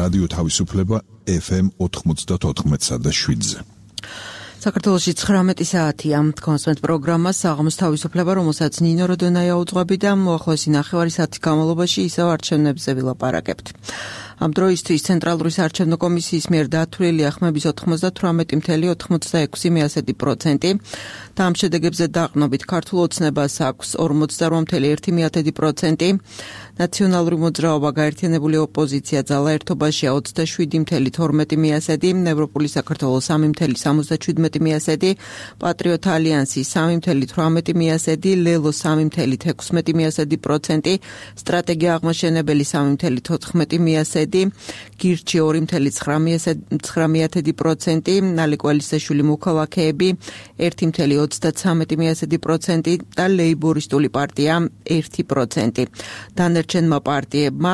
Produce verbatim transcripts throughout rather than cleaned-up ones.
რადიო თავისუფლება ეფ ემ ოთხმოცდაოთხ და შვიდზე. საქართველოში ცხრამეტი საათია. კონსვენტ პროგრამა საღამოს თავისუფლება, რომელსაც ნინო როდონაია უძღვები და მოახლოესი ნახევარი საათის განმავლობაში ისევ არჩევნებზე ვილაპარაკებთ. ამ დროისთვის ცენტრალური საარჩევნო კომისიის მიერ დათვლილია ხმების ოთხმოცდათვრამეტი целых ოთხმოცდაექვსი პროცენტი და ამ შედეგებზე დაყრდნობით ქართულ ოცნებას აქვს ორმოცდარვა целых ერთი პროცენტი, ნაციონალური მოძრაობა, გაერთიანებული ოპოზიცია, ძალა ერთობაშია ოცდაშვიდი целых თორმეტი პროცენტი, ევროპული საქართველოს სამი целых სამოცდაშვიდი პროცენტი, პატრიოტ ალიანსი სამი целых თვრამეტი პროცენტი, ლელო სამი целых თხუთმეტი პროცენტი, სტრატეგია აღმაშენებელი სამი целых თოთხმეტი პროცენტი, გირჩი ორი целых ცხრამეტი პროცენტი, ნალეკვალისაშვილი მოქალაქეები ერთი целых ოცდაცამეტი პროცენტი და ლეიბორისტული პარტია ერთი პროცენტი. დანარჩენმა პარტიებმა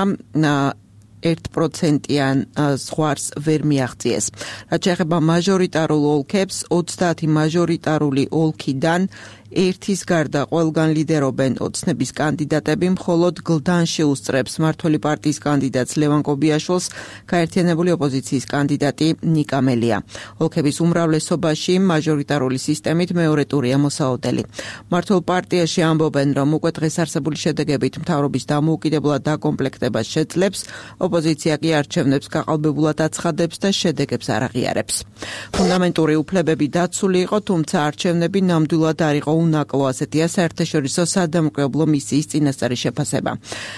ერთ პროცენტიან ზღვარს ვერ მიაღწიეს. რაც შეეხება მაჟორიტარულ ოლქებს, ოცდაათი მაჟორიტარული ოლქიდან ერთის გარდა ყველგან ლიდერობენ ოცნების კანდიდატები, მხოლოდ გლდანში უსწრებს მმართველი პარტიის კანდიდატს ლევან კობიაშვილს გაერთიანებული ოპოზიციის კანდიდატი ნიკა მელია. ოლქების უმრავლესობაში მაჟორიტარული სისტემით მეორე ტურია მოსაოდელი. მმართველ პარტიაში ამბობენ, რომ უკვე დღეს არსებული შედეგებით მთავრობის დამოუკიდებლად დაკომპლექტებას შეძლებს, ოპოზიცია კი არჩევნებს გაყალბებულად აცხადებს და შედეგებს არ აღიარებს. ფუნდამენტური უფლებები დაცული იყო, თუმცა არჩევნები ნამდვილად არ იყო უნაკლო, ასეთია საერთაშორისო სადამკვირვებლო მისიის წინასწარი შეფასება.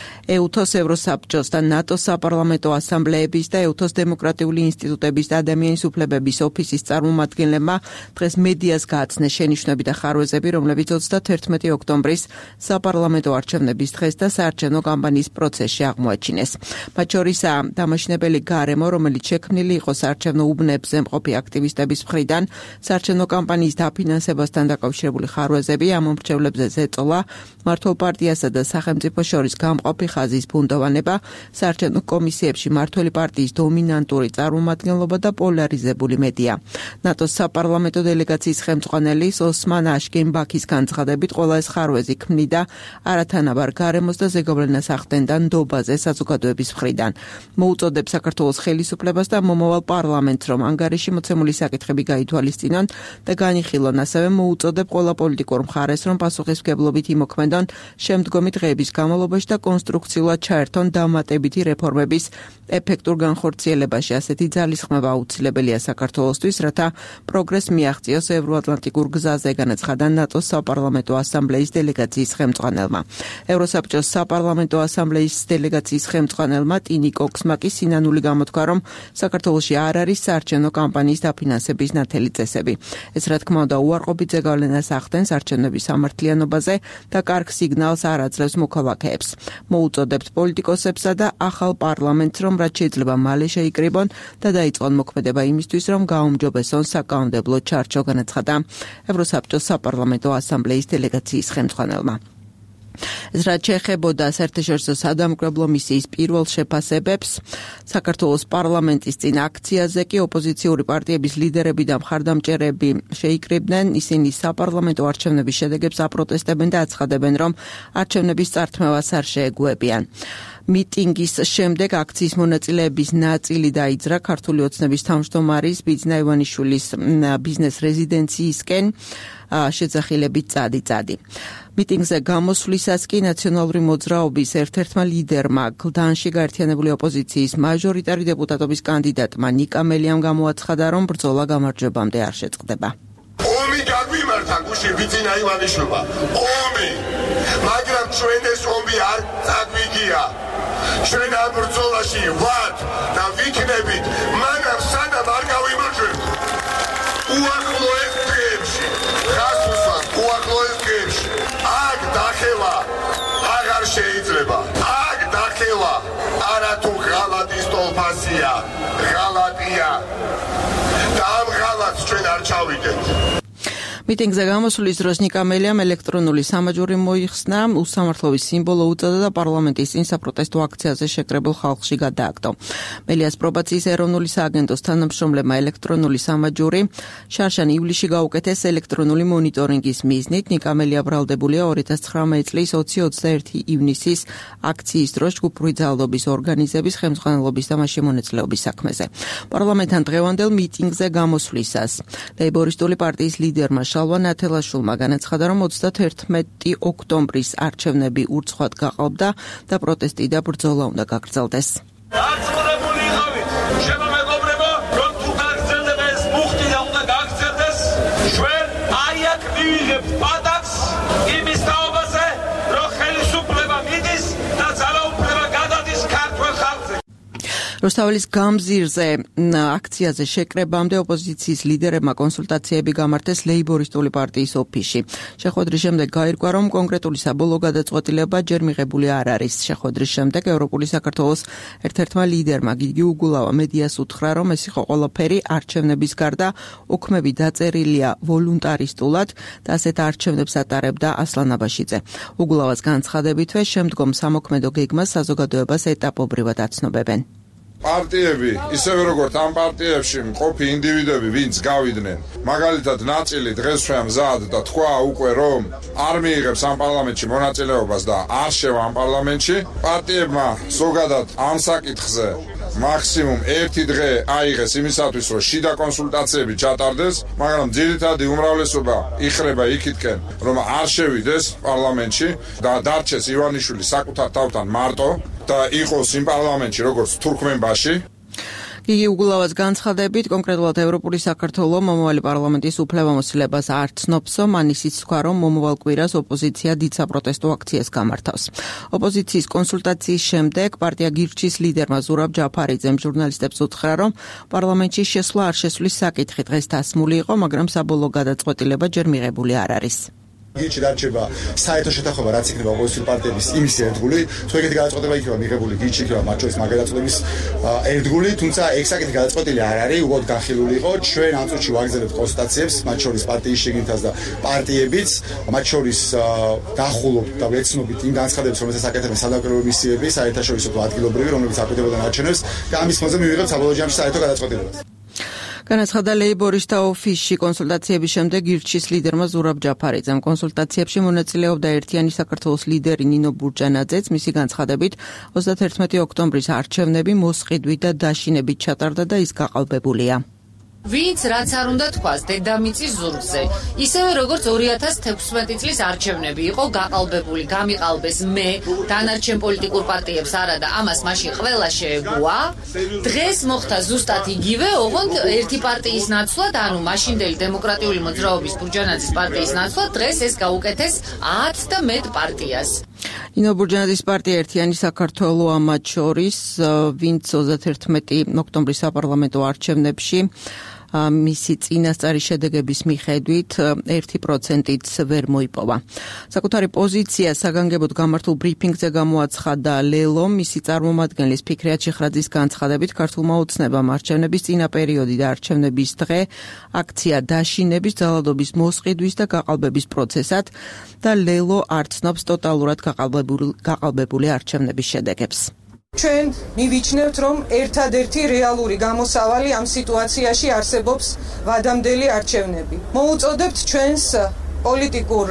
ეუთოს ევროსაბჭოს და ნატოს საპარლამენტო ასამბლეების და ეუთოს დემოკრატიული ინსტიტუტების და ადამიანის უფლებების ოფისის წარმომადგენლებმა დღეს მედიას გააცნეს შენიშვნები და ხარვეზები, რომლებიც ოცდათერთმეტი ოქტომბრის საპარლამენტო არჩევნების დღეს და საარჩევნო კამპანიის პროცესში აღმოაჩინეს. მათ შორისაა დამაშნებელი გარემო, რომელიც შექმნილი იყო საარჩევნო უბნებზე მყოფი აქტივისტების მხრიდან, საარჩევნო კამპანიის დაფინანსებასთან დაკავშირებული ხარვეზები, ამ მომრჩევლებზე ზეწოლა, მმართველ პარტიასა და სახელმწიფოს შორის გამყოფი ხაზის ბუნდოვანება, საარჩევნო კომისიებში მმართველი პარტიის დომინანტური წარმომადგენლობა და პოლარიზებული მედია. ნატოს საპარლამენტო დელეგაციის ხელმძღვანელი ოსმან აშკენბაქის განცხადებით, ყველა ეს ხარვეზი ქმნიდა არათანაბარ გარემოს და ზეგავლენას ახდენდა ნდობაზე საზოგადოების მხრიდან. მოუწოდებს საქართველოს ხელისუფლებას და მომავალ პარლამენტს, რომ ანგარიში მოცემული საკითხები გაითვალისწინონ და განიხილონ, ასევე მოუწოდებ ყველა პოლიტიკურ მხარეს, რომ პასუხისმგებლობით იმოქმედონ შემდგომი დღეების განმავლობაში და კონსტრუქციულად ჩაერთონ დამატებითი რეფორმების ეფექტურ განხორციელებაში. ასეთი ძალისხმევა აუცილებელია საქართველოსთვის, რათა პროგრესს მიაღწიოს ევროატლანტიკურ გზაზე, განაცხადა ნატოს საპარლამენტო ასამბლეის დელეგაციის ხელმძღვანელმა. ევროსაბჭოს საპარლამენტო ასამბლეის დელეგაციის ხელმძღვანელმა ტინი კოქსმა კი სინანული გამოთქვა, რომ საქართველოში არ არის საარჩევნო კამპანიის დაფინანსების ნათელი წესები. ეს რა თქმა უნდა უარყოფით ზეგავლენას ახდენს არჩევნების სამართლიანობაზე და კარგ სიგნალს არ აძლევს მოქალაქეებს. მოუწოდებთ პოლიტიკოსებსა და ახალ პარლამენტს, რომ რაც შეიძლება მალე შეიკრიბონ და დაიწყონ მოქმედება იმისთვის, რომ გაუმჯობესონ საკანონმდებლო ჩარჩო, განაცხადა ევროსაბჭოს საპარლამენტო ასამბლეის დელეგაციის ხელმძღვანელმა. ეს რაც შეეხებოდა საერთაშორისო სადამკვირვებლო მისიის პირველ შეფასებებს, საქართველოს პარლამენტის წინ აქციაზე კი ოპოზიციური პარტიების ლიდერები და მხარდამჭერები შეიკრიბნენ. ისინი საპარლამენტო არჩევნების შედეგებს აპროტესტებენ და აცხადებენ, რომ არჩევნების წართმევას არ შეეგუებიან. მიტინგის შემდეგ აქციის მონაწილეების ნაწილი დაიძრა ქართული ოცნების თავმჯდომარის ბიძინა ივანიშვილის ბიზნეს რეზიდენციისკენ შეძახილებით წადი-წადი. მიტინგზე გამოსვლისას კი ნაციონალური მოძრაობის ერთ-ერთმა ლიდერმა, გლდანში გაერთიანებული ოპოზიციის მაჟორიტარი დეპუტატობის კანდიდატმა ნიკა მელიამ გამოაცხადა, რომ ბრძოლა გამარჯვებამდე არ შეწყდება. ომი გაგვიმართა გუშინ ბიძინა ივანიშვილმა. ომი, მაგრამ ჩვენ ეს ომი არ წაგვიგია. ჩვენ ამ ბრძოლაში ვართ და ვიქნებით, მაგრამ სანამ არ გავიმარჯვებთ. უახლოეს დღეებში, გასვლას უახლოეს დღეებში, აქ დახევა აღარ შეიძლება. აქ დახევა არათუ ღალატის ტოლფასია, ღალატია. და ამ ღალატს ჩვენ არ ჩავიდეთ. მიტინგზე გამოსვლის დროს ნიკა მელიამ ელექტრონული სამაჯური მოიხსნა, უსამართლობის სიმბოლო უწოდა და პარლამენტის წინ საპროტესტო აქციაზე შეკრებილ ხალხში გადააგდო. მელიას პრობაციის ეროვნული სააგენტოს თანამშრომლებმა ელექტრონული სამაჯური შარშან ივლისში გაუკეთეს ელექტრონული მონიტორინგის მიზნით. ნიკა მელია ბრალდებულია ორი ათას ცხრამეტი წლის ოცი ოცდაერთი ივნისის აქციის დროს ჯგუფური ძალადობის ორგანიზების ხელმძღვანელობის და მასში მონაწილეობის საქმეზე. პარლამენტთან დღევანდელ მიტინგზე გამოსვლისას ლეიბორისტული პარტიის ლიდერმა შალვა ნათელაშვილმა განაცხადა, რომ ოცდაათერთმეტი ოქტომბრის არჩევნები ურცხვად გაყალბდა და პროტესტი და ბრძოლა უნდა გაგრძელდეს. დარწმუნებული იყავით, შემომეგობრებო, რომ თუ გაგრძელდება ეს მუხტი და უნდა გაგრძელდეს, ჩვენ აი აქ მივიღებთ პატაკს იმის თაობაზე, რომ ხელისუფლება მიდის და ძალაუფლება გადადის ქართველ ხალხზე. რუსთაველის გამზირზე აქციაზე შეკრებამდე ოპოზიციის ლიდერებმა კონსულტაციები გამართეს ლეიბორისტული პარტიის ოფისში. შეხვედრის შემდეგ გაირკვა, რომ კონკრეტული საბოლოო გადაწყვეტილება ჯერ მიღებული არ არის. შეხვედრის შემდეგ ევროპული საქართველოს ერთ-ერთმა ლიდერმა გიგი უგულავა მედიას უთხრა, რომ ეს იყო ყველაფერი არჩევნების გარდა ოქმები დაწერილია ვოლუნტარისტულად და ასეთ არჩევნებს ატარებდა ასლან აბაშიძე. უგულავას განცხადებითვე შემდგომ სამოქმედო გეგმას საზოგადოებას ეტაპობრივად აცნობებენ. პარტიები, ისევე როგორც ამ პარტიებში მყოფი ინდივიდები, ვინც გავიდნენ, მაგალითად ნაწილი დღეს ჩვენ მზად და თქვა უკვე, რომ არ მიიღებს ამ პარლამენტში მონაწილეობას და არ შევა ამ პარლამენტში, პარტიებმა ზოგადად ამ საკითხზე მაქსიმუმ ერთი დღე აიღეს იმისათვის, რომ შიდა კონსულტაციები ჩატარდეს, მაგრამ ძირითადი უმრავლესობა იხრება იქითკენ, რომ არ შევიდეს პარლამენტში და დარჩეს ივანიშვილი საკუთარ თავთან მარტო და იყოს იმ პარლამენტში როგორც თურქმენბაში. გიგი უგულავას განცხადებით, კონკრეტულად ევროპული საქართველო მომავალი პარლამენტის უფლებამოსილებას არ ცნობსო, მან ისიც თქვა, რომ მომავალ კვირას ოპოზიცია დიდ საპროტესტო აქციას გამართავს. ოპოზიციის კონსულტაციის შემდეგ პარტია გირჩის ლიდერმა ზურაბ ჯაფარიძემ ჟურნალისტებს უთხრა, რომ პარლამენტში შესვლა არ შესვლის საკითხი დღეს დასმული იყო, მაგრამ საბოლოო გადაწყვეტილება ჯერ მიღებული არ არის. გიჩი დარჩება საერთო შეთანხმება, რაც იქნება ოპოზიციური პარტიების იმის ერთგული, თუ ეგეთი გადაწყვეტილება იქნება მიღებული, გიჩი იქნება მათ შორის მაგ გადაწყვეტილების ერთგული, თუმცა ეგ საკითხი გადაწყვეტილი არ არის, უბრალოდ განხილული იყო. ჩვენ ამ წუთში ვაგრძელებთ კონსულტაციებს, მათ შორის პარტიის შიგნითაც და პარტიებიც, მათ შორის დახულობთ და ვეცნობით იმ განცხადებებს, რომელსაც აკეთებენ სადავკეროვო მისიები, საერთაშორისო თუ ადგილობრივი, რომლებიც აკეთებენ არჩევნებს და ამის ფონზე მივიღებთ საბოლოო ჯამში საერთო გადაწყვეტილებას. განაცხადა ლეიბორისტთა ოფისში კონსულტაციების შემდეგ გირჩის ლიდერმა ზურაბ ჯაფარიძემ. კონსულტაციებში მონაწილეობდა ერთიანი საქართველოს ლიდერი ნინო ბურჯანაძეც. მისი განცხადებით, ოცდაათერთმეტი ოქტომბრის არჩევნები მოსყიდვით და დაშინებით ჩატარდა და ის გაყალბებულია. ვინც რაც არ უნდა თქვას დედამიწის ზურგზე, ისევე როგორც ორი ათას თექვსმეტი წლის არჩევნები იყო გაყალბებული, გამიყალბეს მე, დანარჩენ პოლიტიკურ პარტიებს არა და ამას მაშინ ყველა შეეგუა. დღეს მოხდა ზუსტად იგივე, ოღონდ ერთი პარტიის ნაცვლად, ანუ მაშინდელი დემოკრატიული მოძრაობის ბურჯანაძის პარტიის ნაცვლად, დღეს ეს გაუკეთეს ათ და მეტ პარტიას. ნინო ბურჯანაძის პარტია ერთიანი საქართველოა მათ შორის, ვინც ოცდაათერთმეტი ოქტომბრის საპარლამენტო არჩევნებში მისი წინასწარი შედეგების მიხედვით ერთი პროცენტიც ვერ მოიპოვა. საკუთარი პოზიცია საგანგებოდ გამართულ ბრიფინგზე გამოაცხადა ლელო, მისი წარმომადგენლის ფიქრიათ შეხრაძის განცხადებით, ქართულმა ოცნებამ არჩევნების წინა პერიოდი და არჩევნების დღე აქცია დაშინების, ძალადობის მოსყიდვის და გაყალბების პროცესად და ლელო არ ცნობს ტოტალურად გაყალბებული არჩევნების შედეგებს. ჩვენ მივიჩნევთ, რომ ერთადერთი რეალური გამოსავალი ამ სიტუაციაში არსებობს ვადამდელი არჩევნები. მოუწოდებთ ჩვენს პოლიტიკურ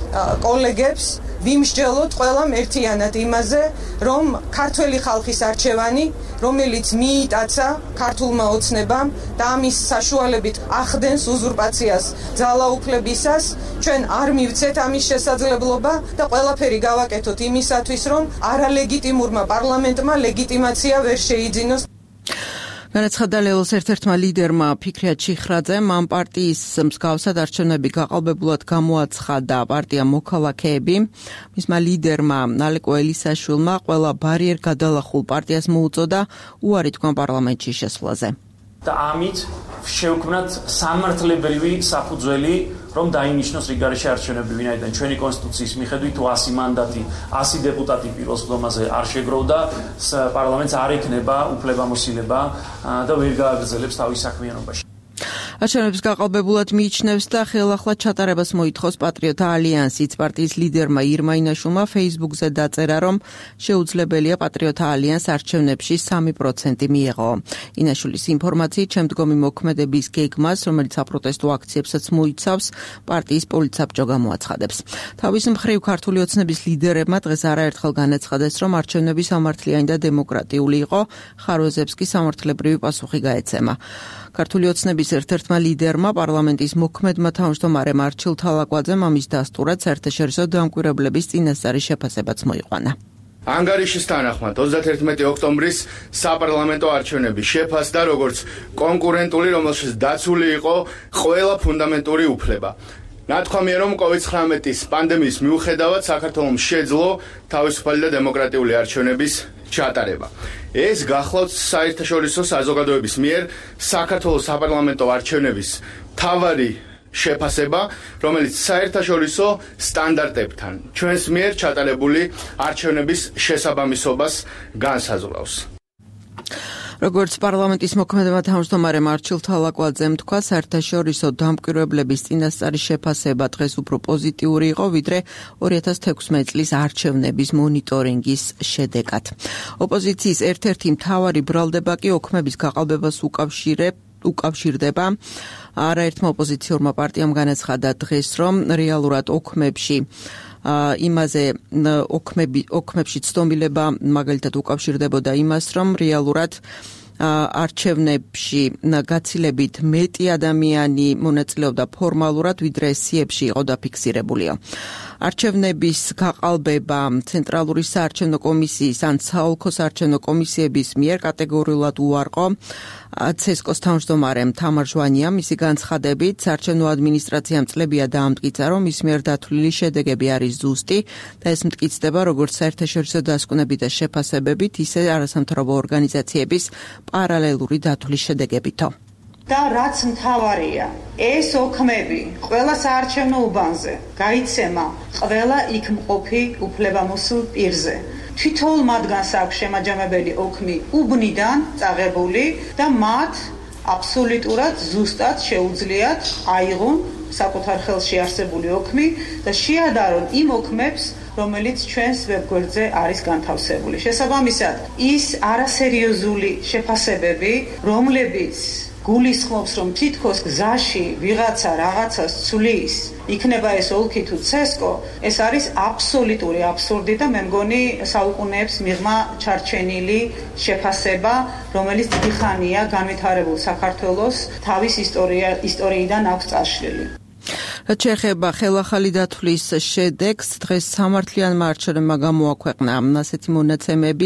კოლეგებს ვიმსჯელოთ ყველამ ერთიანად იმაზე, რომ ქართველი ხალხის არჩევანი, რომელიც მიიტაცა ქართულმა ოცნებამ და ამის საშუალებით ახდენს უზურპაციას ძალაუფლებისას, ჩვენ არ მივცეთ ამის შესაძლებლობა და ყველაფერი გავაკეთოთ იმისათვის, რომ არალეგიტიმურმა პარლამენტმა ლეგიტიმაცია ვერ შეიძინოს. განაცხადა ლელოს ერთ-ერთმა ლიდერმა ფიქრიათ შეხრაძემ, ამ პარტიის მსგავსად არჩევნები გაყალბებულად გამოაცხადა პარტია მოქალაქეები. მისმა ლიდერმა ალეკო ელისაშვილმა ყველა ბარიერ გადალახულ პარტიას მოუწოდა უარი თქვა პარლამენტში შესვლაზე. და ამით შევქმნათ სამართლებრივი საფუძველი, რომ დაინიშნოს რიგარეში არჩევნები, ვინაიდან ჩვენი კონსტიტუციის მიხედვით ასი მანდატი, ასი დეპუტატი პირველ სხდომაზე არ შეგროვდა, პარლამენტს არ ექნება უფლებამოსილება და ვერ გააგრძელებს თავის საქმიანობაში. არჩევნების გაყალბებულად მიიჩნევს და ხელახლა ჩატარებას მოითხოვს პატრიოტთა ალიანსიც. პარტიის ლიდერმა ირმა ინაშვილმა Facebook-ზე დაწერა, რომ შეუძლებელია პატრიოტთა ალიანს არჩევნებში სამი პროცენტი მიეღო. ინაშვილის ინფორმაციით, შემდგომი მოქმედების გეგმას, რომელიც საპროტესტო აქციებსაც მოიცავს, პარტიის პოლიტსაბჭო გამოაცხადებს. თავის მხრივ ქართული ოცნების ლიდერებმა დღეს არაერთხელ განაცხადეს, რომ არჩევნები სამართლიანი და დემოკრატიული იყო, ხარვეზებს კი სამართლებრივი პასუხი გაეცემა. ქართული ოცნების ერთ-ერთმა ლიდერმა პარლამენტის მოქმედმა თავმჯდომარემ არჩილ თალაკვაძემ ამის დასტურად საერთაშორისო დამკვირვებლების წინასწარი შეფასებაც მოიყვანა. ანგარიშის თანახმად ოცდაათერთმეტი ოქტომბრის საპარლამენტო არჩევნები შეფასდა როგორც კონკურენტული, რომელშიც დაცული იყო ყველა ფუნდამენტური უფლება. ნათქვამია, რომ კოვიდ ცხრამეტის პანდემიის მიუხედავად საქართველოს შეძლო თავისუფალი და დემოკრატიული არჩევნების ჩატარება. ეს გახლავთ საერთაშორისო საზოგადოების მიერ საქართველოს საპარლამენტო არჩევნების მთავარი შეფასება, რომელიც საერთაშორისო სტანდარტებთან ჩვენს მიერ ჩატარებული არჩევნების შესაბამისობას განსაზღვრავს. როგორც პარლამენტის მოქმედმა თავმჯდომარემ არჩილ თალაკვაძემ თქვა, საერთაშორისო დამკვირვებლების წინასწარი შეფასება დღეს უფრო პოზიტიური იყო, ვიდრე ორი ათას თექვსმეტი წლის არჩევნების მონიტორინგის შედეგად. ოპოზიციის ერთ-ერთი მთავარი ბრალდება კი ოქმების გაყალბებას უკავშირებს უკავშირდება. არაერთმა ოპოზიციურმა პარტიამ განაცხადა დღეს, რომ რეალურად ოქმებში იმაზე ოქმები ოქმებში ცდომილება მაგალითად უკავშირდებოდა იმას, რომ რეალურად არჩევნებში გაცილებით მეტი ადამიანი მონაწილეობდა ფორმალურად, ვიდრე სიებში იყო დაფიქსირებულია. არჩევნების გაყალბება ცენტრალური საარჩევნო კომისიის ან საოლქო საარჩევნო კომისიების მიერ კატეგორიულად უარყო ცესკოს თავმჯდომარემ თამარ ჟვანიამ. მისი განცხადებით, საარჩევნო ადმინისტრაციამ წლებია დაამტკიცა, რომ მის მიერ დათვლილი შედეგები არის ზუსტი და ეს მტკიცდება როგორც საერთაშორისო დასკვნებით და შეფასებებით, ისე არასამთავრობო ორგანიზაციების პარალელური დათვლის შედეგებითო. და რაც მთავარია, ეს ოქმები ყველა საარჩევნო უბანზე გაიცემა ყველა იქ მყოფი უფლებამოსილ პირზე. თითოეულ მათგანს აქვს შემაჯამებელი ოქმი უბნიდან წაღებული და მათ აბსოლუტურად ზუსტად შეუძლიათ აიღონ საკუთარ ხელში არსებული ოქმი და შეადარონ იმ ოქმებს, რომელიც ჩვენს ვებგვერდზე არის განთავსებული. შესაბამისად, ის არასერიოზული შეფასებები, რომლებიც გულისხმობს, რომ თითქოს გზაში ვიღაცა რაღაცას ცulis, იქნება ეს ოლქი თუ ცესკო, ეს არის აბსოლუტური აბსურდი და მე მგონი საუკუნეებს მიღმა ჩარჩენილი შეფასება, რომელიც დიდი ხანია განვითარებულ საქართველოს თავის ისტორია ისტორიიდან აქვს წაშლილი. რაც შეეხება ხელახალი დათვლის შედეგს, დღეს სამართლიანმა არჩევნებმა გამოაქვეყნა ასეთი მონაცემები.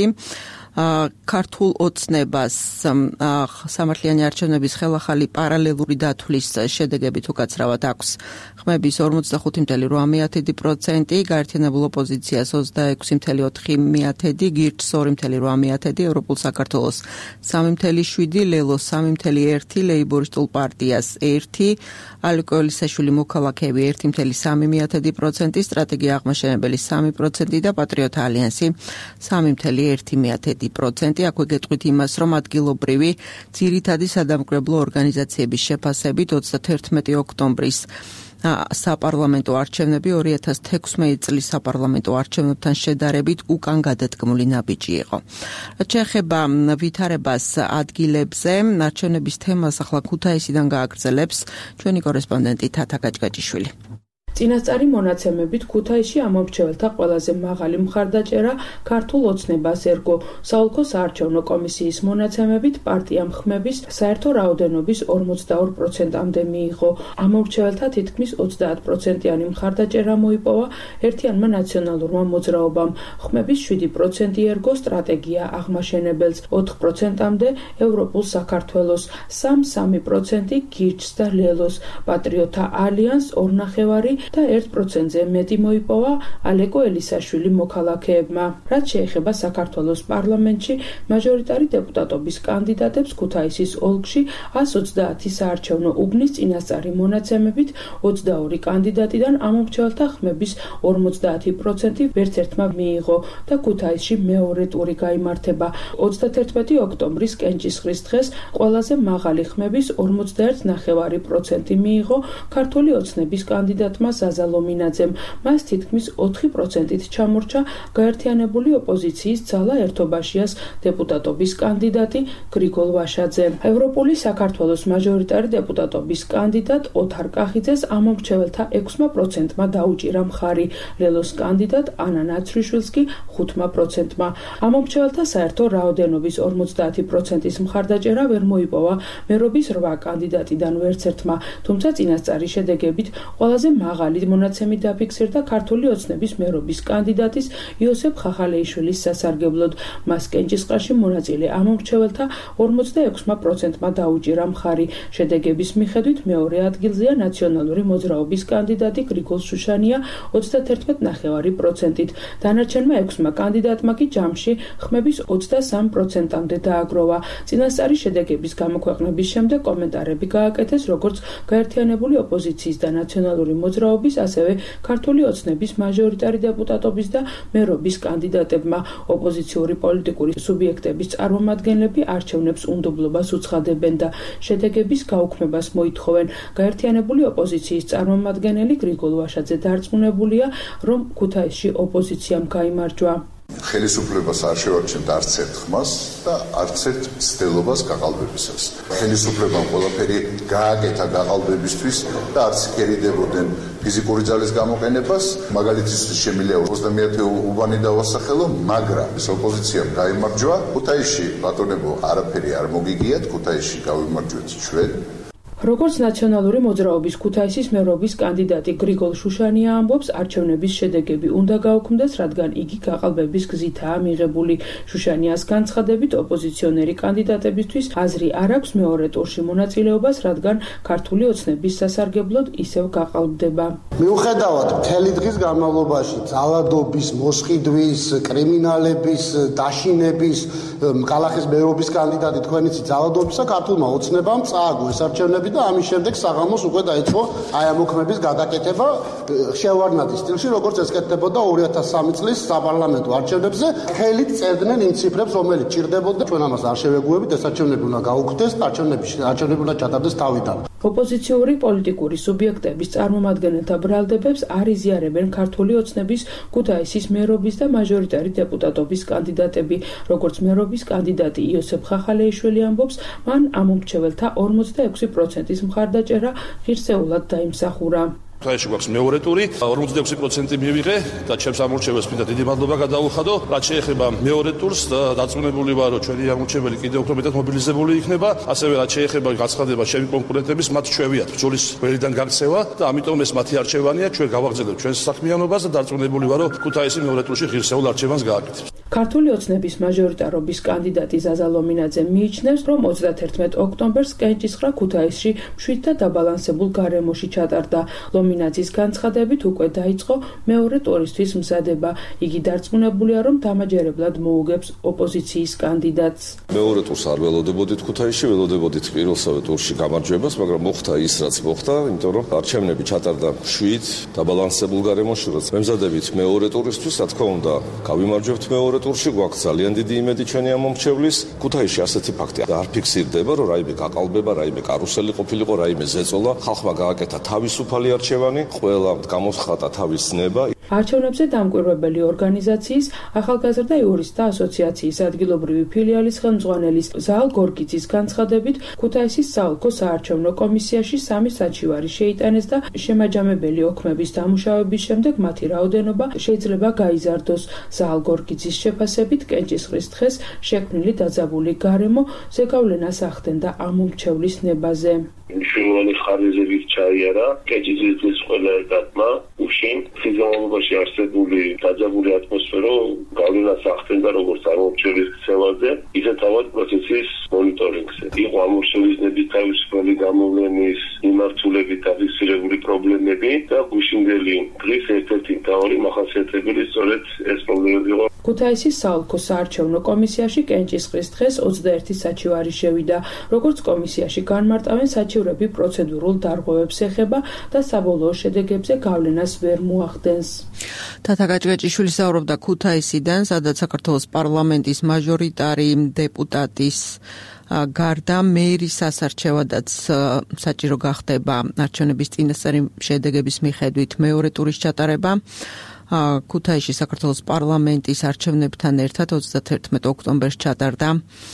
ქართულ ოცნებას სამართლიანი არჩევნების ხელახალი პარალელური დათვლის შედეგები თუ გაცრავად აქვს ხმების ორმოცდახუთი წუთი რვა პროცენტი, გაერთიანებულ ოპოზიციას ოცდაექვსი წუთი ოთხი პროცენტი, გირჩს ორი წუთი რვა პროცენტი, ევროპულ საქართველოს სამი წუთი შვიდი პროცენტი, ლელოს სამი წუთი ერთი პროცენტი, ლეიბორისტულ პარტიას ერთი პროცენტი, ალეკოელიშვილი მოქალაქეები ერთი წუთი სამი პროცენტი, სტრატეგია აღმაშენებელი სამი პროცენტი და პატრიოტთა ალიანსი სამი წუთი ერთი პროცენტი. აქვე გეტყვით იმას, რომ ადგილობრივი ძირითადი სადამკვირვებლო ორგანიზაციების შეფასებით ოცდათერთმეტი ოქტომბრის საპარლამენტო არჩევნები ორი ათას თექვსმეტი წლის საპარლამენტო არჩევნებთან შედარებით უკან გადადგმული ნაბიჯი იყო. რაც შეეხება ვითარებას ადგილებზე, არჩევნების თემას ახლა ქუთაისიდან გააგრძელებს ჩვენი კორესპონდენტი თათა გაჭგაჭიშვილი. წინასწარი მონაცემებით ქუთაისში ამომრჩეველთა ყველაზე მაღალი მხარდაჭერა ქართულ ოცნებას ერგო. საოლქო საარჩევნო კომისიის მონაცემებით პარტიამ ხმების საერთო რაოდენობის ორმოცდაორ პროცენტამდე მიიღო. ამომრჩეველთა თითქმის ოცდაათ პროცენტიანი მხარდაჭერა მოიპოვა ერთიანმა ნაციონალურმა მოძრაობამ. ხმების შვიდი პროცენტი ერგო სტრატეგია აღმაშენებელს, ოთხ პროცენტამდე ევროპულ საქართველოს, სამ სამი პროცენტი გირჩს და ლელოს, პატრიოტთა ალიანს ორ ნახევარი და ერთ პროცენტზე მეტი მოიპოვა ალეკო ელისაშვილი მოქალაქეებმა. რაც შეეხება საქართველოს პარლამენტში მაჟორიტარი დეპუტატობის კანდიდატებს, ქუთაისის ოლქში ას ოცდაათი საარჩევნო უბნის წინასწარი მონაცემებით ოცდაორი კანდიდატიდან ამომრჩეველთა ხმების ორმოცდაათი პროცენტი ვერც ერთმა მიიღო და ქუთაისში მეორე ტური გაიმართება. ოცდათერთმეტი ოქტომბრის კენჭისყრის დღეს ყველაზე მაღალი ხმების ორმოცდაერთი ნახევარი პროცენტი მიიღო ქართული ოცნების კანდიდატმა ზაზა ლომინაძემ. მას თითქმის ოთხი პროცენტით ჩამორჩა გაერთიანებული ოპოზიციის ძალა ერთობაშიას დეპუტატობის კანდიდატი გრიგოლ ვაშაძე. ევროპული საქართველოს მაჟორიტარი დეპუტატობის კანდიდატ ოთარ კახიძეს ამომრჩეველთა ექვსმა პროცენტმა დაუჭირა მხარი. ლელოს კანდიდატ ანა ნაცრიშვილს კი ხუთმა პროცენტმა. ამომრჩეველთა საერთო რაოდენობის ორმოცდაათი პროცენტის მხარდაჭერა ვერ მოიპოვა მერობის რვა კანდიდატიდან ვერც ერთმა, თუმცა წინასწარი შედეგებით ყველაზე მაღალი მონაცემი დაფიქსირდა ქართული ოცნების მერობის კანდიდატის იოსებ ხახალეიშვილის სასარგებლოდ. მას კენჭისყრაში მონაწილე ამომრჩეველთა ორმოცდაექვსმა პროცენტმა დაუჭირა მხარი. შედეგების მიხედვით მეორე ადგილზეა ნაციონალური მოძრაობის კანდიდატი გრიგოლ შუშანია ოცდათერთმეტი ნახევარი პროცენტით. დანარჩენმა ექვსმა კანდიდატმა კი ჯამში ხმების ოცდასამ პროცენტამდე დააგროვა. წინასწარი შედეგების გამოქვეყნების შემდეგ კომენტარები გააკეთეს როგორც გაერთიანებული ოპოზიციის და ნაციონალური მოძრაობის, ასევე ქართული ოცნების მაჟორიტარი დეპუტატობის და მერობის კანდიდატებმა. ოპოზიციური პოლიტიკური სუბიექტების წარმომადგენლები არჩევნებს უნდობლობას უცხადებენ და შედეგების გაუქმებას მოითხოვენ. გაერთიანებული ოპოზიციის წარმომადგენელი გრიგოლ ვაშაძე დარწმუნებულია, რომ ქუთაისში ოპოზიციამ გაიმარჯვა. ხელისუფლებას არ შევარჩენთ არც ერთ ხმას და არც ერთ მცდელობას გაყალბებისას. ხელისუფლებამ ყველაფერი გააკეთა გაყალბებისთვის და არც კერიდებოდნენ ფიზიკური ძალის გამოყენებას. მაგალითისთვის შემიძლია ოცდამეათე უბანი დავასახელო, მაგრამ ეს ოპოზიციამ გაიმარჯვა. ქუთაისში ბატონებო არაფერი არ მოგიგიათ, ქუთაისში გავიმარჯვეთ ჩვენ. როგორც ნაციონალური მოძრაობის ქუთაისის მერობის კანდიდატი გრიგოლ შუშანია ამბობს, არჩევნების შედეგები უნდა გაუქმდეს, რადგან იგი გაყალბების გზითაა მიღებული. შუშანიას განცხადებით, ოპოზიციონერი კანდიდატებისთვის აზრი არ აქვს მეორე ტურში მონაწილეობას, რადგან ქართული ოცნების სასარგებლოდ ისევ გაყალბდება. მიუხედავად მთელი დღის განმავლობაში ძალადობის, მოსყიდვის, კრიმინალების, დაშინების, კალახის მერობის კანდიდატი თქვენიცი ძალადობისა ქართულმა ოცნებამ წააგო ეს არჩევნები და ამის შემდეგ საღამოს უკვე დაიწყო აი ამ მოქმედის გადაკეთება შევარდნაძის სტილში, როგორც ეს კეთდებოდა ორი ათას სამი წლის საპარლამენტო არჩევნებზე. ხელით წერდნენ იმ ციფრებს, რომელიც ჭირდებოდა. ჩვენ ამას არ შევეგუებით, ეს არჩევნები უნდა გაუქმდეს, არჩევნები არჩევნები უნდა ჩატარდეს თავიდან. ოპოზიციური პოლიტიკური სუბიექტების წარმომადგენელთა ბრალდებებს არ იზიარებენ ქართული ოცნების ქუთაისის მერობის და მაჟორიტარი დეპუტატობის კანდიდატები. როგორც მერობის კანდიდატი იოსებ ხახალეიშვილი ამბობს, მან ამომრჩეველთა ორმოცდაექვსი პროცენტის მხარდაჭერა ღირსეულად დაიმსახურა. ქუთაისში გვაქვს მეორე ტური, ორმოცდაექვსი პროცენტი მივიღე და ჩემს ამორჩეველს მინდა დიდი მადლობა გადაუხადო. რაც შეეხება მეორე ტურს, დარწმუნებული ვარ, რომ ჩვენი ამორჩეველი კიდევ უფრო მეტად მობილიზებული იქნება. ასევე რაც შეეხება გაცხადება ჩემი კონკურენტების, მათ ჩვევიათ ბრძოლის ველიდან გაქცევა და ამიტომ ეს მათი არჩევანია. ჩვენ გავაგრძელებთ ჩვენს საქმიანობას და დარწმუნებული ვარ, რომ ქუთაისი მეორე ტურში ღირსეულ არჩევანს გააკეთებს. ქართული ოცნების მაჟორიტარობის კანდიდატი ზაზა ლომინაძე მიიჩნევს, რომ ოცდათერთმეტი ოქტომბერს კენჭისყრა ქუთაისში მშვიდ და დაბალანსებულ გარემოში ჩატარდა. ლომინაძის განცხადებით უკვე დაიწყო მეორე ტურისთვის მზადება. იგი დარწმუნებულია, რომ დამაჯერებლად მოუგებს ოპოზიციის კანდიდატს. მეორე ტურს არ ველოდებოდით ქუთაისში, ველოდებოდით პირველსავე ტურში გამარჯვებას, მაგრამ მოხდა ის, რაც მოხდა, იმიტომ რომ არჩევნები ჩატარდა მშვიდ, დაბალანსებულ გარემოში, რაც მემზადებით მეორე ტურისთვის, რა თქმა უნდა, გავიმარჯვებთ მეორე ტურში, გვაქვს ძალიან დიდი იმედი ჩვენი ამომრჩევლის. ქუთაისში ასეთი ფაქტი არ ფიქსირდება, რომ რაიმე გაყალბება, რაიმე კარუსელი ყოფილიყო, რაიმე ზეწოლა, ხალხმა გააკეთა თავისუფალი არჩევანი, ყველა გამოხატა თავის ცნება. არჩევნებზე დამკვირვებელი ორგანიზაციის ახალგაზრდა იურისტთა ასოციაციის ადგილობრივი ფილიალის ხელმძღვანელის ზაალ გორგიძის განცხადებით, ქუთაისის საოლქო საარჩევნო კომისიაში სამი საჩივარი შეიტანეს და შემაჯამებელი ოქმების დამუშავების შემდეგ მათი რაოდენობა შეიძლება გაიზარდოს. ზაალ გორგიძის შეფასებით, კენჭისყრის დღეს შექმნილი დაძაბული გარემო ზეგავლენას ახდენდა ამომრჩევლის ნებაზე. მნიშვნელოვანი ხარიზებით ჩაიარა კენჭისყრის დღის ყველა ეტაპმა უშინ წლის განმავლობაში არსებული დაძაბული ატმოსფერო გავლენას ახდენდა როგორც ამომრჩევის ქცევაზე, ისე თავად პროცესის მონიტორინგზე. იყო ამომრჩევის თავისუფალი გამოვლენის მიმართულებით დაფიქსირებული პრობლემები და გუშინდელი დღის ერთ-ერთი მთავარი მახასიათებელი სწორედ ეს პრობლემები იყო. ქუთაისის საოლქო საარჩევნო კომისიაში კენჭისყრის დღეს ოცდაერთი საჩივარი შევიდა. როგორც კომისიაში განმარტავენ, საჩივრები პროცედურულ დარღვევებს ეხება და საბოლოო შედეგებზე გავლენას ვერ მოახდენს. თათა გაჭგაჭიშვილი საუბრობდა ქუთაისიდან, სადაც საქართველოს პარლამენტის მაჟორიტარი დეპუტატის გარდა მერის სასარჩევადაც საჭირო გახდება არჩევნების წინასწარი შედეგების მიხედვით მეორე ტურის ჩატარება. ქუთაისში საქართველოს პარლამენტის არჩევნებთან ერთად ოცდათერთმეტ ოქტომბერს ჩატარდა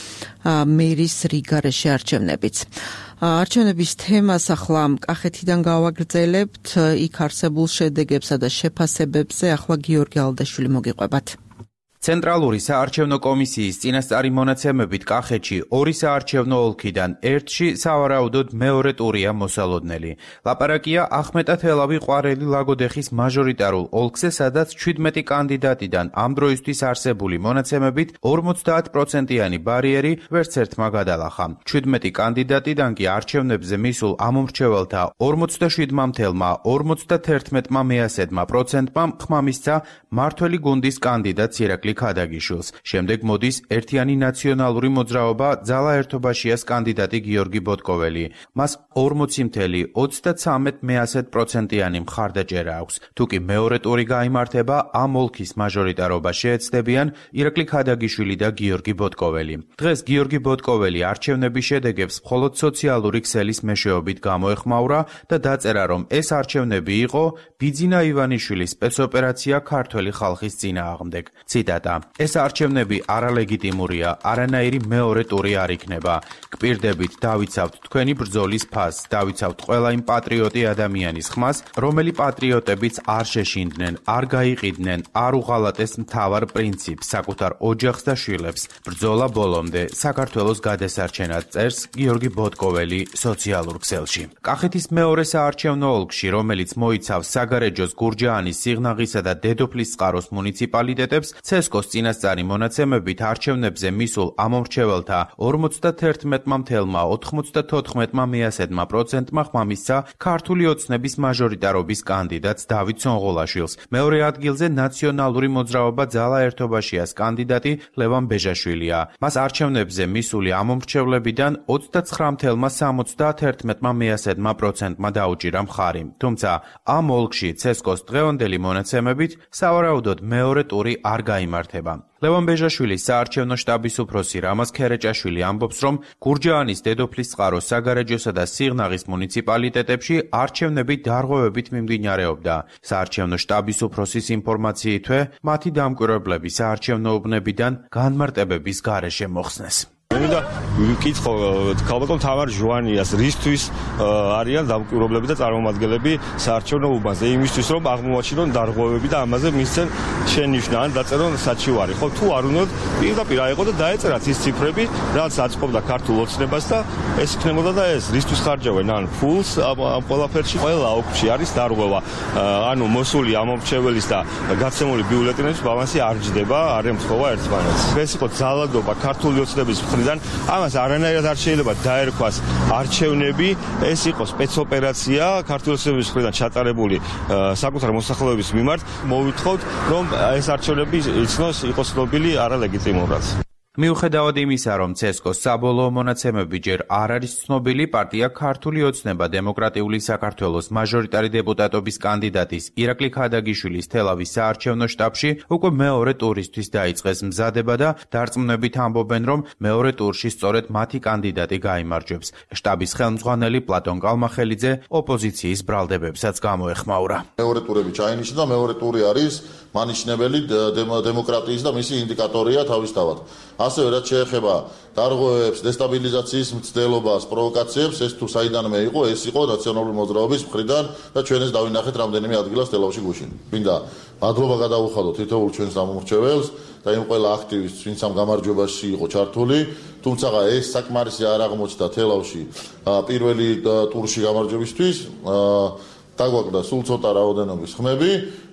მერის რიგარეშე არჩევნებიც. არჩევნების თემას ახლა კახეთიდან გავაგრძელებთ, იქ არსებულ შედეგებსა და შეფასებებზე ახლა გიორგი ალდაშვილი მოგიყვებათ. ცენტრალური საარჩევნო კომისიის წინასწარი მონაცემებით კახეთში ორი საარჩევნო ოლქიდან ერთში სავარაუდოდ მეორე ტურია მოსალოდნელი. ლაპარაკია ახმეტათელავი ყვარელი ლაგოდეხის მაჟორიტარულ ოლქზე, სადაც შვიდმეტი კანდიდატიდან ამ დროისთვის არსებული მონაცემებით ორმოცდაათ პროცენტიანი ბარიერი ვერც ერთმა გადალახა. შვიდმეტი კანდიდატიდან კი არჩევნებზე მისულ ამომრჩეველთა ორმოცდაშვიდმა ორმოცდათერთმეტმა მეასედმა პროცენტმა ხმა მისცა მართველი გუნდის კანდიდატ ირაკლი ქადაგიშვილს. შემდეგ მოდის ერთიანი ნაციონალური მოძრაობა ძალა ერთობაშიას კანდიდატი გიორგი ბოტკოველი. მას ორმოცი წამსვე ოცდაცამეტ პროცენტიანი მხარდაჭერა აქვს. თუკი მეორე ტური გაიმართება, ამ ოლქის მაჟორიტარობა შეეცდებიან ირაკლი ქადაგიშვილი და გიორგი ბოტკოველი. დღეს გიორგი ბოტკოველი არჩევნების შედეგებს მხოლოდ სოციალური ქსელის მეშვეობით გამოეხმაურა და დაწერა, რომ ეს არჩევნები იყო ბიძინა ივანიშვილის სპეცოპერაცია ქართველი ხალხის წინააღმდეგ. ციტატა: ეს არჩევნები არალეგიტიმურია, არანაირი მეორე ტური არ იქნება. გპირდებით დავიცავთ თქვენი ბრძოლის ფასს, დავიცავთ ყველა იმ პატრიოტი ადამიანის ხმას, რომელი პატრიოტებიც არ შეშინდნენ, არ გაიყიდნენ, არ უღალატეს მთავარ პრინციპს, საკუთარ ოჯახს და შვილებს. ბრძოლა ბოლომდე, საქართველოს გადასარჩენად, წერს გიორგი ბოტკოველი სოციალურ ქსელში. კახეთის მეორე საარჩევნო ოლქში, რომელიც მოიცავს საგარეჯოს, გურჯაანის, სიღნაღისა და დედოფლისწყაროს მუნიციპალიტეტებს, ცესკოს წინასწარი მონაცემებით არჩევნებზე მისულ ამომრჩეველთა ორმოცდათერთმეტ ოცდათოთხმეტმა მეასედმა პროცენტმა ხმა მისცა ქართული ოცნების მაჟორიტარობის კანდიდატს დავით სონღოლაშვილს. მეორე ადგილზე ნაციონალური მოძრაობა ძალა ერთობაშიას კანდიდატი ლევან ბეჟაშვილია. მას არჩევნებზე მისული ამომრჩევლებიდან ოცდაცხრა სამოცდათერთმეტ მეასედმა პროცენტმა დაუჭირა მხარი. თუმცა ამ ოლქში ცესკოს დღევანდელი მონაცემებით სავარაუდოდ მეორე ტური არ გაიმართება. ლევან ბეჟაშვილის საარჩევნო შტაბის უფროსი რამაზ ქერეჭაშვილი ამბობს, რომ გურჯაანის, დედოფლისწყაროს, საგარეჯოსა და სიღნაღის მუნიციპალიტეტებში არჩევნები დარღვევებით მიმდინარეობდა. საარჩევნო შტაბის უფროსის ინფორმაციითვე, მათი დამკვირვებლები საარჩევნო უბნებიდან განმარტებების გარეშე მოხსნეს. მინდა ვიკითხო ქალბატონ თამარ ჟუანიას, რისთვის არიან დამკვირვებლები და წარმომადგენლები საარჩევნო უბანზე, იმისთვის რომ აღმოაჩინონ დარღვევები და ამაზე მისცენ შენიშვნა ან დაწერონ საჩივარი, ხო? თუ არ უნდათ პირდაპირ აიყო და დაეწერათ ის ციფრები, რაც აწყობდა ქართულ ოცნებას და ეს იქნებოდა და ეს რისთვის ხარჯავენ ან ფულს ამ ყველაფერში. ყველა ოლქში არის დარღვევა, ანუ მოსული ამომრჩეველის და გაცემული ბიულეტენების ბალანსი არ ჯდება, არ ემთხვევა ერთმანეთს. ეს იყო ძალადობა ქართული ოცნების მხრიდან, ამას არანაირად არ შეიძლება დაერქვას არჩევნები, ეს იყო სპეცოპერაცია ქართული ოცნების მხრიდან ჩატარებული საკუთარ მოსახლეობის მიმართ. მოვითხოვთ, რომ ეს არჩევნები იცნოს, იყოს ცნობილი არალეგიტიმურად. მიუხედავად იმისა, რომ ცესკოს საბოლოო მონაცემები ჯერ არ არის ცნობილი, პარტია ქართული ოცნება დემოკრატიული საქართველოს მაჟორიტარი დეპუტატობის კანდიდატის ირაკლი ქადაგიშვილის თელავის საარჩევნო შტაბში უკვე მეორე ტურისთვის დაიწყეს მზადება და დარწმუნებით ამბობენ, რომ მეორე ტურში სწორედ მათი კანდიდატი გაიმარჯვებს. შტაბის ხელმძღვანელი პლატონ კალმახელიძე ოპოზიციის ბრალდებებსაც გამოეხმაურა. მეორე ტურები ჩაინიშნა და მეორე ტური არის მანიშნებელი დემოკრატიის და მისი ინდიკატორია თავისთავად. ასევე რაც შეეხება დარღვევებს, დესტაბილიზაციის მცდელობას, პროვოკაციებს, ეს თუ საიდანვე იყო, ეს იყო ნაციონალური მოძრაობის მხრიდან და ჩვენ ეს დავინახეთ რამდენიმე ადგილას თელავში გუშინ. მინდა მადლობა გადავუხადოთ თითოეულ ჩვენს ამომრჩეველს და იმ ყველა აქტივისტს, ვინც ამ გამარჯვებაში იყო ჩართული, თუმცა ეს საკმარისი არ აღმოჩნდა თელავში პირველი ტურში გამარჯვებისთვის. დაგვაკლდა სულ ცოტა რაოდენობის ხმები,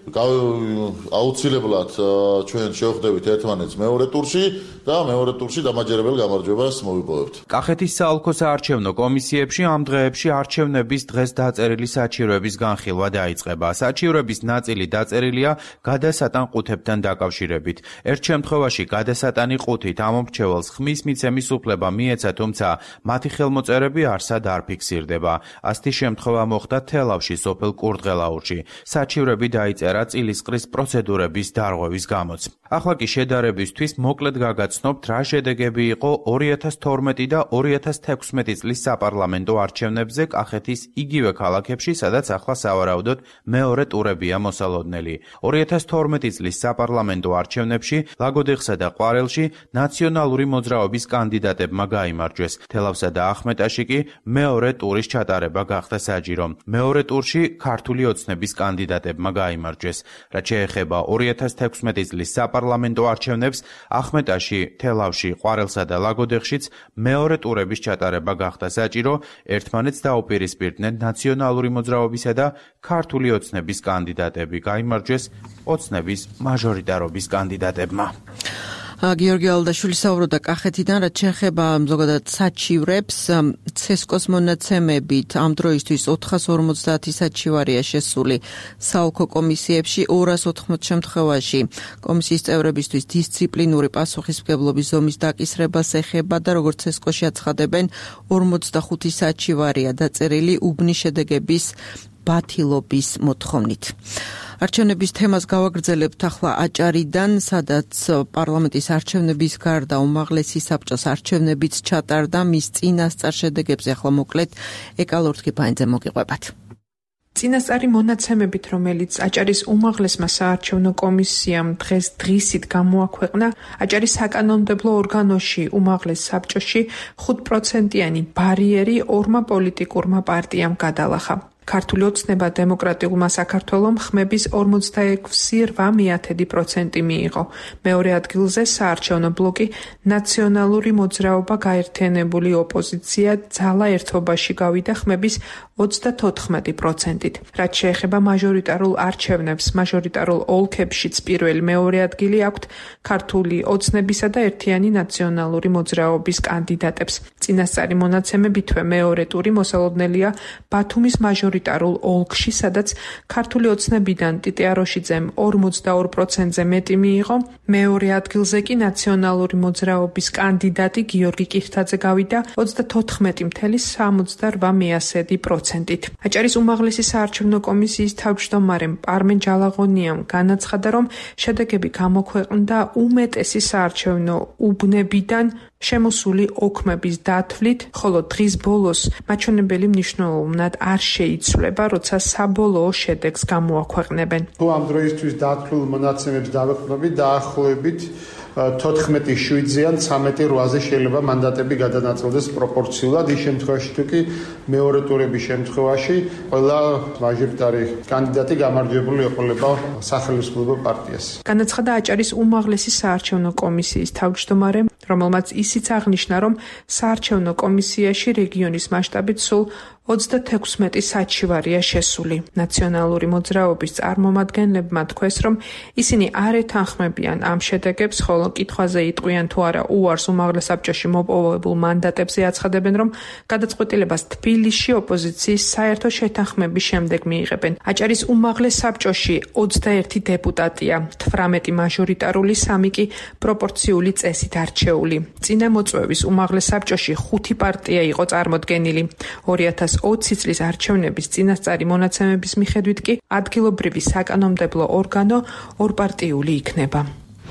აუცილებლად ჩვენ შევხვდებით ერთმანეთს მეორე ტურში და მეორე ტურში დამაჯერებელ გამარჯვებას მოვიპოვებთ. კახეთის საოლქო საარჩევნო კომისიებში ამ დღეებში არჩევნების დღეს დაწერილი საჩივრების განხილვა დაიწყება. საჩივრების ნაწილი დაწერილია გადასატან ყუთებთან დაკავშირებით. ერთ შემთხვევაში გადასატანი ყუთით ამ მომრჩეველს ხმის მიცემის უფლება მიეცა, თუმცა მათი ხელმოწერები არსად არ ფიქსირდება. ასეთი შემთხვევა მოხდა თელავში, სოფელ კურდღელაურში. საჩივრები დაიწერა წილისყრის პროცედურების დარღვევის გამოც. ახლა კი შედარებისთვის მოკლედ გაგაცნობთ, რა შედეგები იყო ორი ათას თორმეტი და ორი ათას თექვსმეტი წლის საპარლამენტო არჩევნებზე კახეთის იგივე ქალაქებში, სადაც ახლა სავარაუდოდ მეორე ტურებია მოსალოდნელი. ორი ათას თორმეტი წლის საპარლამენტო არჩევნებში ლაგოდეხსა და ყვარელში ნაციონალური მოძრაობის კანდიდატებმა გაიმარჯვეს. თელავსა და ახმეტაში კი მეორე ტურის ჩატარება გახდა საჯირო. მეორე ტურში ქართული ოცნების კანდიდატებმა გაიმარჯვეს. რაც შეეხება ორი ათას თექვსმეტი წლის საპარლამენტო არჩევნებს, ახმეტაში, თელავში, ყვარელსა და ლაგოდეხშიც მეორე ტურების ჩატარება გახდა საჭირო, ერთმანეთს დაუპირისპირდნენ ნაციონალური მოძრაობისა და ქართული ოცნების კანდიდატები. გაიმარჯვეს ოცნების მაჟორიტარობის კანდიდატებმა. გიორგი ალდაშვილი საუბრობდა კახეთიდან, რაც შეეხება ზოგადად საჩივრებს. ცესკოს მონაცემებით ამ დროისთვის ოთხას ორმოცდაათი საჩივარია შესული საოლქო კომისიებში, ორას ოთხმოც შემთხვევაში კომისიის წევრებისთვის დისციპლინური პასუხისმგებლობის ზომის დაკისრებას ეხება და როგორც ცესკოში აცხადებენ, ორმოცდახუთი საჩივარია დაწერილი უბნის შედეგების ბათილობის მოთხოვნით. არჩევნების თემას გავაგრძელებთ ახლა აჭარიდან, სადაც პარლამენტის არჩევნების გარდა უმაღლესი საბჭოს არჩევნებიც ჩატარდა. მის წინასწარ შედეგებზე ახლა მოკლედ ეკალორთკი ფაინძე მოგიყვებათ. წინასწარი მონაცემებით, რომელიც აჭარის უმაღლესმა საარჩევნო კომისიამ დღეს დღისით გამოაქვეყნა, აჭარის საკანონმდებლო ორგანოში უმაღლეს საბჭოში ხუთპროცენტიანი ბარიერი ორმა პოლიტიკურმა პარტიამ გადალახა. ქართული ოცნება დემოკრატიულმა საქართველომ ხმების ორმოცდაექვსი virgulă opt მii პროცენტი მიიღო. მეორე ადგილზე საარჩევნო ბლოკი ნაციონალური მოძრაობა გაერთიანებული ოპოზიცია ძალა ერთობაში გავიდა ხმების ოცდათოთხმეტი პროცენტით. რაც შეეხება მაჟორიტარულ არჩევნებს, მაჟორიტარულ ოლქებშიც პირველი მეორე ადგილი აქვთ ქართული ოცნებისა და ერთიანი ნაციონალური მოძრაობის კანდიდატებს. წინასწარი მონაცემებითვე მეორე ტური მოსალოდნელია ბათუმის მაჟორიტარულ ოლქში, სადაც ქართული ოცნებიდან ტიტე აროშიძემ ორმოცდაორ პროცენტზე მეტი მიიღო, მეორე ადგილზე კი ნაციონალური მოძრაობის კანდიდატი გიორგი კირთაძე გავიდა ოცდათოთხმეტი virgulă სამოცდაოთხ პროცენტით. აჭარის უმაღლესი საარჩევნო კომისიის თავმჯდომარემ პარმენ ჯალაღონიამ განაცხადა, რომ შედეგები გამოქვეყნდა უმეტესი საარჩევნო უბნებიდან შემოსული ოქმების დათვლით, ხოლო დღის ბოლოს მაჩვენებელი მნიშვნელოვნად არ შეიცვლება, როცა საბოლოო შედეგს გამოაქვეყნებენ. თუ ამ დროისთვის დათვლილ მონაცემებს დავეყრდნობით, დაახლოებით თოთხმეტი შვიდზე-ან ცამეტი რვაზე შეიძლება მანდატები გადანაწილდეს პროპორციულად. ის შემთხვევაში თუ კი მეორე ტურების შემთხვევაში ყველა მაჟორიტარი კანდიდატი გამარჯვებული ეყოლება სახელმწიფო პარტიას. განაცხადა აჭარის უმაღლესი საარჩევნო კომისიის თავმჯდომარემ, რომელმაც ისიც აღნიშნა, რომ საარჩევნო კომისიაში რეგიონის მასშტაბით სულ ოცდათექვსმეტი საჩივარია შესული. ნაციონალური მოძრაობის წარმომადგენლებმა თქვეს, რომ ისინი არ ეთანხმებიან ამ შედეგებს, ხოლო კითხვაზე იტყვიან თუ არა უარს უმაღლეს საბჭოში მოპოვებულ მანდატებზე, აცხადებენ, რომ გადაწყვეტილებას თბილისში ოპოზიციის საერთო შეთანხმების შემდეგ მიიღებენ. აჭარის უმაღლეს საბჭოში ოცდაერთი დეპუტატია, თვრამეტი მაჟორიტარული, სამი კი პროპორციული წესით არჩეული. წინა მოწვევის უმაღლეს საბჭოში ხუთი პარტია იყო წარმოდგენილი. ორი ათას ოცი წლის არჩევნების წინასწარი მონაცემების მიხედვით კი ადგილობრივი საკანონმდებლო ორგანო ორპარტიული იქნება.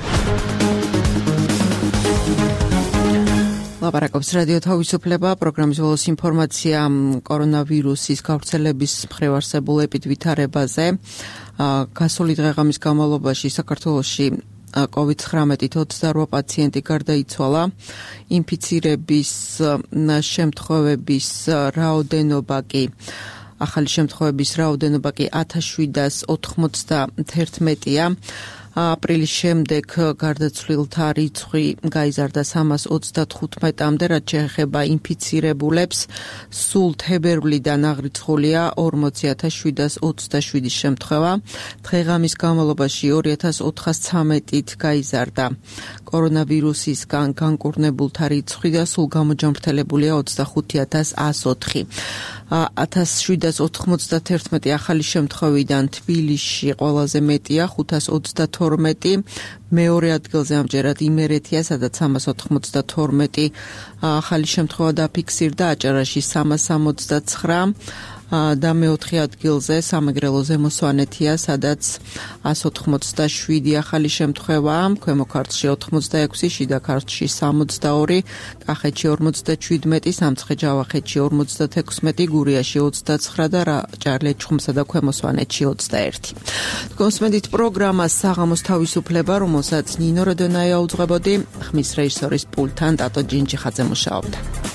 ლაპარაკობს რადიო თავისუფლება, პროგრამის ბოლოს ინფორმაცია კორონავირუსის გავრცელების მხრივ არსებულ ეპიდვითარებაზე. გასული დღეღამის განმავლობაში საქართველოში კოვიდ ცხრამეტით ოცდარვა პაციენტი გარდაიცვალა. ინფიცირების შემთხვევების რაოდენობა კი ახალი შემთხვევების რაოდენობა კი ათას შვიდას ოთხმოცდაერთმეტია. აპრილის შემდეგ გარდაცვლილთა რიცხვი გაიზარდა სამას ოცდათხუთმეტამდე, რაც შეეხება ინფიცირებულებს. სულ თებერვლიდან აღრიცხულია ორმოცი ათას შვიდას ოცდაშვიდი შემთხვევა. დღეღამის განმავლობაში ორი ათას ოთხასცამეტით გაიზარდა კორონავირუსისგან განკურნებულთა რიცხვი და სულ გამოჯამრთელებულია ოცდახუთი ათას ას ოთხი. ათას შვიდას ოთხმოცდათერთმეტი ახალი შემთხვევიდან თბილისში ყველაზე მეტია ხუთას ოცდათორმეტი, მეორე ადგილზე ამჯერად იმერეთია, სადაც სამას ოთხმოცდათორმეტი ახალი შემთხვევა დაფიქსირდა, აჭარაში სამას სამოცდაცხრა და მეოთხე ადგილზე სამეგრელო ზემო სვანეთია, სადაც ას ოთხმოცდაშვიდი ახალი შემთხვევაა, ქვემო ქართლში ოთხმოცდაექვსი, შიდა ქართლში სამოცდაორი, კახეთში ორმოცდაჩვიდმეტი, სამცხე-ჯავახეთში ორმოცდათექვსმეტი, გურიაში ოცდაცხრა და ჭარლიაჩხუმსა და ქვემო სვანეთში ოცდაერთი. კონსმენდით პროგრამას საღამოს თავისუფლება, რომელსაც ნინო როდონაია უძღვებოდი, ხმის რეჟისორის პულტთან ტატო ჯინჯიხაძე მუშაობდა.